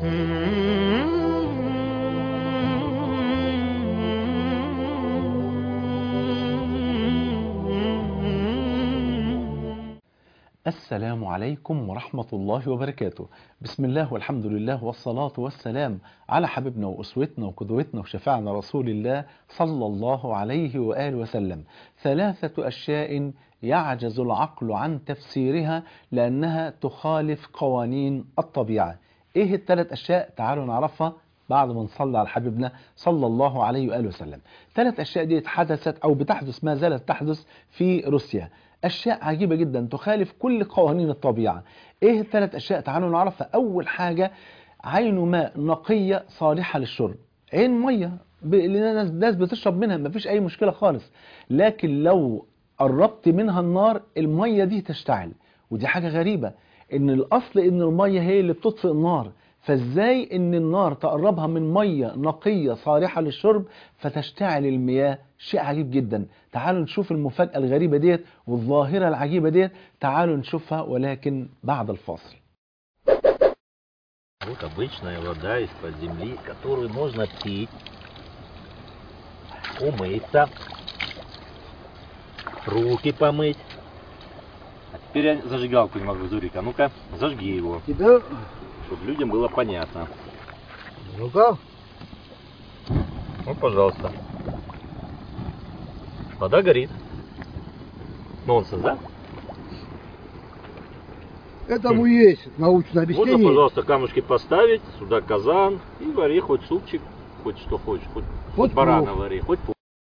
السلام عليكم ورحمة الله وبركاته. بسم الله والحمد لله والصلاة والسلام على حبيبنا وأسوتنا وقدوتنا وشفاعنا رسول الله صلى الله عليه وآله وسلم. 3 أشياء يعجز العقل عن تفسيرها لأنها تخالف قوانين الطبيعة. إيه ال3 أشياء؟ تعالوا نعرفها بعد ما نصلي على حبيبنا صلى الله عليه وآله وسلم. 3 أشياء دي حدثت أو بتحدث، ما زالت تحدث في روسيا. أشياء عجيبة جدا تخالف كل قوانين الطبيعة. إيه ال3 أشياء؟ تعالوا نعرفها. أول حاجة، عين ماء نقية صالحة للشرب. عين مية الناس بتشرب منها، مفيش أي مشكلة خالص، لكن لو قربت منها النار المية دي تشتعل. ودي حاجة غريبة، إن الأصل إن المية هي اللي بتطفئ النار، فازاي ان النار تقربها من مية نقية صالحة للشرب فتشتعل المياه؟ شيء عجيب جدا. تعالوا نشوف المفاجأة الغريبة ديت والظاهرة العجيبة ديت، تعالوا نشوفها ولكن بعد الفاصل. Вот обычная вода из-под земли, которую можно пить, умыться, руки помыть. А теперь я зажигалку не могу, Зурик. А ну-ка, зажги его. Тебя? Чтобы людям было понятно. Ну-ка. Вот, пожалуйста. Вода горит. Нонсенс, да? Этому есть научное Можно, объяснение. пожалуйста, камушки поставить, сюда казан и вари хоть супчик, хоть что хочешь, хоть барана вари, хоть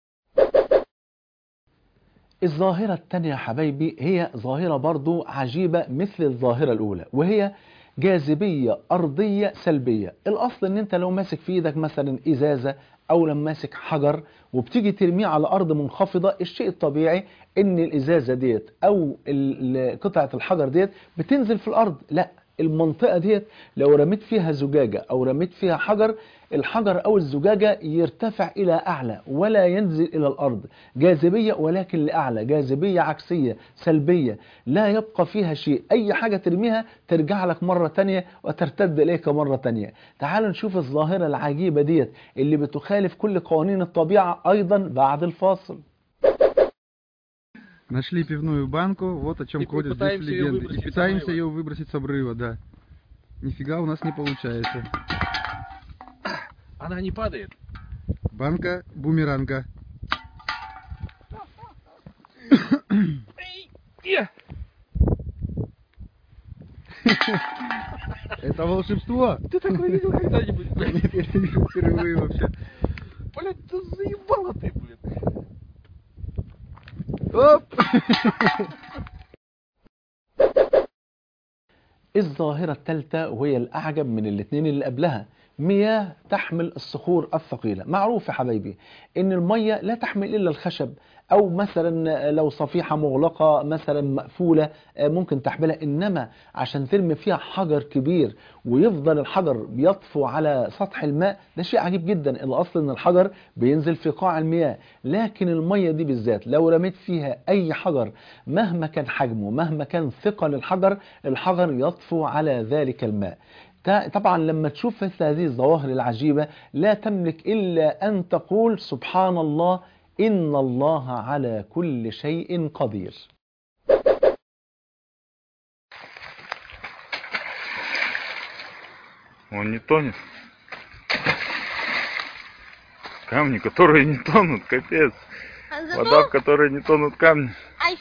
الظاهرة الثانية يا حبايبي هي ظاهرة برضو عجيبة مثل الظاهرة الأولى، وهي جاذبية أرضية سلبية. الأصل إن أنت لو ماسك في إيدك مثلا إزازة أو لما ماسك حجر وبتيجي ترميه على أرض منخفضة، الشيء الطبيعي إن الإزازة ديت أو قطعة الحجر ديت بتنزل في الأرض. لا، المنطقة ديت لو رميت فيها زجاجة أو رميت فيها حجر، الحجر أو الزجاجة يرتفع إلى أعلى ولا ينزل إلى الأرض. جاذبية ولكن لأعلى، جاذبية عكسية سلبية، لا يبقى فيها شيء. أي حاجة ترميها ترجع لك مرة تانية وترتد إليك مرة تانية. تعالوا نشوف الظاهرة العجيبة ديت اللي بتخالف كل قوانين الطبيعة أيضا بعد الفاصل. Нашли пивную банку, вот о чем ходят здесь легенды. И пытаемся ее выбросить с обрыва, да. Нифига у нас не получается. Она не падает. Банка бумеранга. Это волшебство. Ты такое видел когда-нибудь? Нет, я не вижу впервые вообще. Блять, ты заебала ты, блин. Оп! الظاهرة الثالثة وهي الأعجب من الاثنين اللي قبلها، مياه تحمل الصخور الثقيلة. معروف يا حبايبي إن المية لا تحمل إلا الخشب، أو مثلا لو صفيحة مغلقة مثلا مقفولة ممكن تحملها، إنما عشان ترمي فيها حجر كبير ويفضل الحجر بيطفو على سطح الماء، ده شيء عجيب جدا. الأصل إن الحجر بينزل في قاع المياه، لكن المية دي بالذات لو رميت فيها أي حجر مهما كان حجمه مهما كان ثقل الحجر، الحجر يطفو على ذلك الماء. طبعا لما تشوف مثل هذه الظواهر العجيبة لا تملك إلا أن تقول سبحان الله، إن الله على كل شيء قدير. Он не тонет. Камни, которые не тонут, капец. Вода, в которой не тонут камни.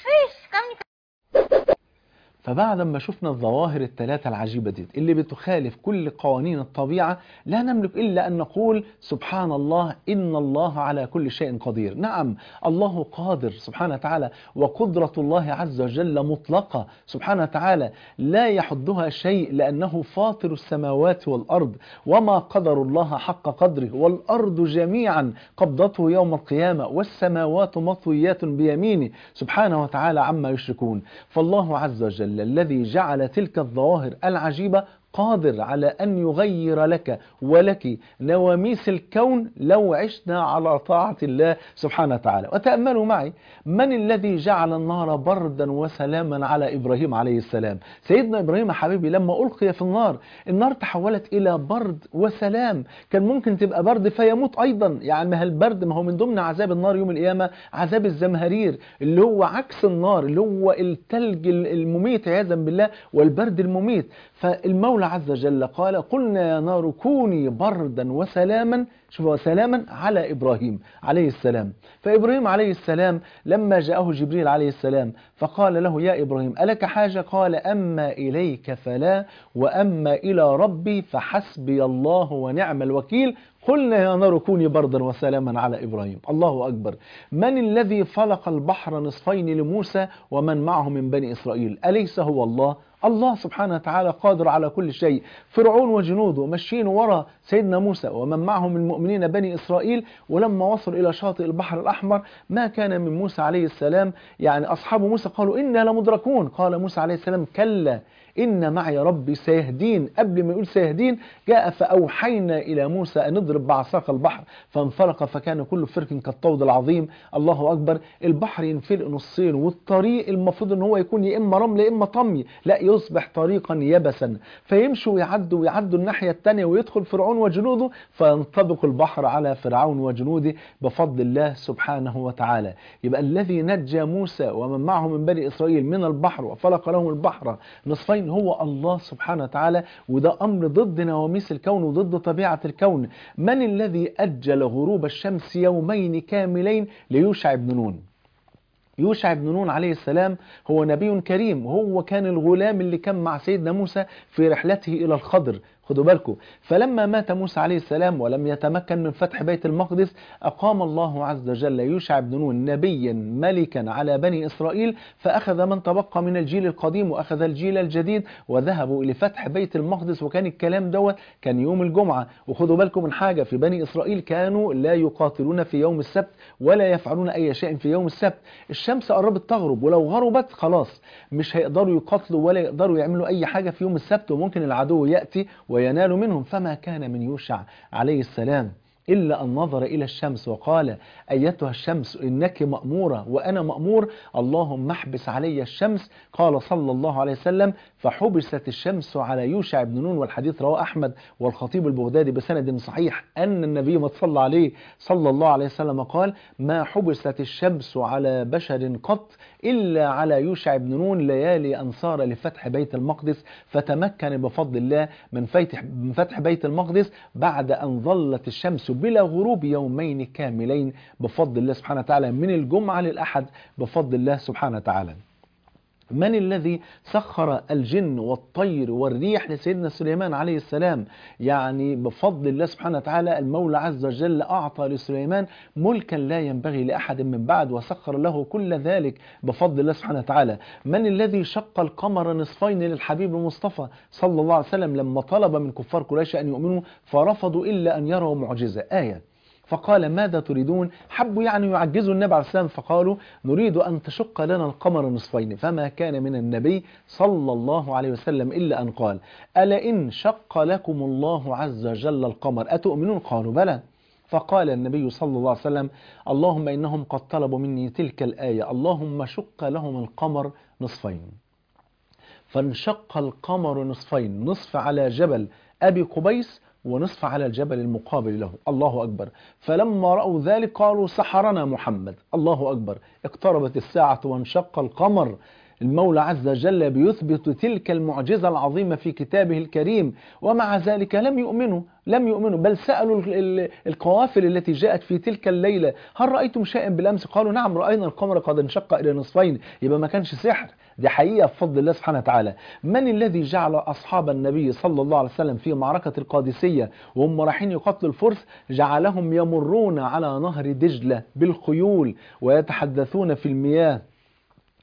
فبعد ما شفنا الظواهر الثلاثة العجيبة دي اللي بتخالف كل قوانين الطبيعة، لا نملك إلا أن نقول سبحان الله، إن الله على كل شيء قدير. نعم، الله قادر سبحانه وتعالى، وقدرة الله عز وجل مطلقة سبحانه وتعالى لا يحدها شيء، لأنه فاطر السماوات والأرض، وما قدر الله حق قدره، والأرض جميعا قبضته يوم القيامة، والسماوات مطويات بيمينه سبحانه وتعالى عما يشركون. فالله عز وجل الذي جعل تلك الظواهر العجيبة قادر على أن يغير لك ولك نواميس الكون لو عشنا على طاعة الله سبحانه وتعالى. وتأملوا معي، من الذي جعل النار بردا وسلاما على إبراهيم عليه السلام؟ سيدنا إبراهيم حبيبي لما ألقي في النار تحولت إلى برد وسلام. كان ممكن تبقى برد فيموت أيضا، يعني ما البرد ما هو من ضمن عذاب النار يوم القيامة عذاب الزمهرير اللي هو عكس النار، اللي هو التلج المميت عياذا بالله والبرد المميت. فالمولى عز وجل قال قلنا يا نار كوني بردا وسلاما، شوفوا، سلاما على إبراهيم عليه السلام. فإبراهيم عليه السلام لما جاءه جبريل عليه السلام فقال له يا إبراهيم ألك حاجة؟ قال أما إليك فلا، وأما إلى ربي فحسبي الله ونعم الوكيل. قلنا يا نار كوني بردا وسلاما على إبراهيم. الله أكبر. من الذي فلق البحر نصفين لموسى ومن معه من بني إسرائيل؟ أليس هو الله؟ الله سبحانه وتعالى قادر على كل شيء. فرعون وجنوده ماشيين وراء سيدنا موسى ومن معه من مؤمنين بني إسرائيل، ولما وصلوا إلى شاطئ البحر الأحمر ما كان من موسى عليه السلام، يعني أصحاب موسى قالوا إنا لمدركون. قال موسى عليه السلام كلا إن معي ربي سيهدين. قبل ما يقول سيهدين جاء فأوحينا إلى موسى أن نضرب بعصاك البحر فانفلق فكان كل فرق كالطود العظيم. الله أكبر. البحر ينفلق نصين، والطريق المفروض أن هو يكون يا إما رمل يا إما طمي، لا يصبح طريقا يبسا، فيمشوا ويعدوا الناحية الثانية ويدخل فرعون وجنوده فينطبق البحر على فرعون وجنوده بفضل الله سبحانه وتعالى. يبقى الذي نجى موسى ومن معه من بني إسرائيل من البحر وفلق لهم البحر نصفين هو الله سبحانه وتعالى. وده أمر ضد نواميس الكون وضد طبيعة الكون. من الذي أجل غروب الشمس يومين كاملين ليوشع بن نون؟ يوشع بن نون عليه السلام هو نبي كريم، هو كان الغلام اللي كان مع سيدنا موسى في رحلته إلى الخضر. خدوا بالكم، فلما مات موسى عليه السلام ولم يتمكن من فتح بيت المقدس أقام الله عز وجل يوشع بن نون نبيا ملكا على بني إسرائيل، فأخذ من تبقى من الجيل القديم وأخذ الجيل الجديد وذهبوا لفتح بيت المقدس. وكان الكلام دوت كان يوم الجمعة. وخدوا بالكم من حاجة، في بني إسرائيل كانوا لا يقاتلون في يوم السبت ولا يفعلون أي شيء في يوم السبت. الشمس قربت تغرب ولو غربت خلاص مش هيقدروا يقاتلوا ولا يقدروا يعملوا أي حاجة في يوم السبت، وممكن العدو يأتي وينال منهم. فما كان من يوشع عليه السلام إلا أن نظر إلى الشمس وقال أيتها الشمس إنك مأمورة وأنا مأمور، اللهم احبس علي الشمس. قال صلى الله عليه وسلم فحبست الشمس على يوشع بن نون. والحديث رواه أحمد والخطيب البغدادي بسند صحيح أن النبي ما صلى عليه صلى الله عليه وسلم قال ما حبست الشمس على بشر قط إلا على يوشع بن نون ليالي أنصار لفتح بيت المقدس، فتمكن بفضل الله من فتح بيت المقدس بعد أن ظلت الشمس بلا غروب يومين كاملين بفضل الله سبحانه وتعالى من الجمعة للأحد بفضل الله سبحانه وتعالى. من الذي سخر الجن والطير والريح لسيدنا سليمان عليه السلام؟ يعني بفضل الله سبحانه وتعالى المولى عز وجل أعطى لسليمان ملكا لا ينبغي لأحد من بعد، وسخر له كل ذلك بفضل الله سبحانه وتعالى. من الذي شق القمر نصفين للحبيب المصطفى صلى الله عليه وسلم لما طلب من كفار قريش أن يؤمنوا فرفضوا إلا أن يروا معجزة آية؟ فقال ماذا تريدون؟ حبوا يعني يعجزوا النبي عليه السلام، فقالوا نريد أن تشق لنا القمر نصفين. فما كان من النبي صلى الله عليه وسلم إلا أن قال ألا إن شق لكم الله عز وجل القمر أتؤمنون؟ قالوا بلى. فقال النبي صلى الله عليه وسلم اللهم إنهم قد طلبوا مني تلك الآية اللهم شق لهم القمر نصفين. فانشق القمر نصفين، نصف على جبل أبي قبيس ونصف على الجبل المقابل له. الله أكبر. فلما رأوا ذلك قالوا سحرنا محمد. الله أكبر. اقتربت الساعة وانشق القمر. المولى عز وجل بيثبت تلك المعجزة العظيمة في كتابه الكريم، ومع ذلك لم يؤمنوا بل سألوا القوافل التي جاءت في تلك الليلة هل رأيتم شيئا بالأمس؟ قالوا نعم رأينا القمر قد انشق إلى نصفين. يبقى ما كانش سحر، دي حقيقة بفضل الله سبحانه وتعالى. من الذي جعل أصحاب النبي صلى الله عليه وسلم في معركة القادسية وهم رايحين يقتلوا الفرس جعلهم يمرون على نهر دجلة بالخيول ويتحدثون في المياه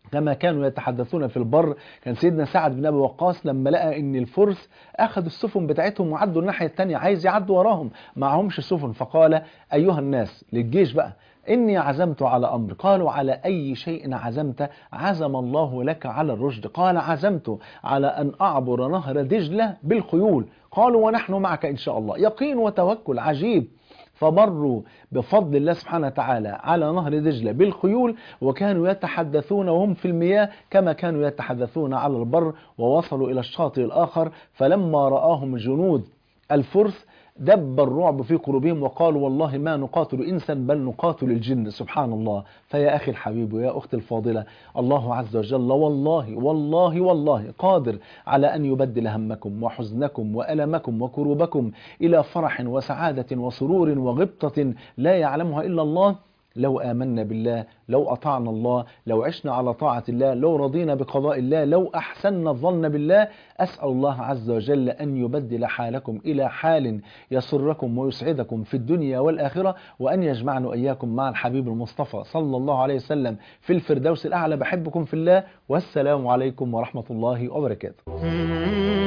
كما كانوا يتحدثون في البر. كان سيدنا سعد بن أبي وقاص لما لقى ان الفرس اخذوا السفن بتاعتهم وعدوا الناحية التانية، عايز يعدوا وراهم معهمش سفن، فقال أيها الناس للجيش بقى إني عزمت على أمر. قالوا على أي شيء عزمت؟ عزم الله لك على الرشد. قال عزمت على أن أعبر نهر دجلة بالخيول. قالوا ونحن معك إن شاء الله. يقين وتوكل عجيب. فمروا بفضل الله سبحانه وتعالى على نهر دجلة بالخيول، وكانوا يتحدثون وهم في المياه كما كانوا يتحدثون على البر، ووصلوا إلى الشاطئ الآخر. فلما رآهم جنود الفرس دب الرعب في قلوبهم وقالوا والله ما نقاتل إنسا بل نقاتل الجن. سبحان الله. فيا أخي الحبيب ويا أختي الفاضلة، الله عز وجل والله والله والله قادر على أن يبدل همكم وحزنكم وألمكم وكروبكم إلى فرح وسعادة وسرور وغبطة لا يعلمها إلا الله، لو آمنا بالله، لو أطعنا الله، لو عشنا على طاعة الله، لو رضينا بقضاء الله، لو أحسننا الظن بالله. أسأل الله عز وجل أن يبدل حالكم إلى حال يسركم ويسعدكم في الدنيا والآخرة، وأن يجمعنا إياكم مع الحبيب المصطفى صلى الله عليه وسلم في الفردوس الأعلى. بحبكم في الله، والسلام عليكم ورحمة الله وبركاته.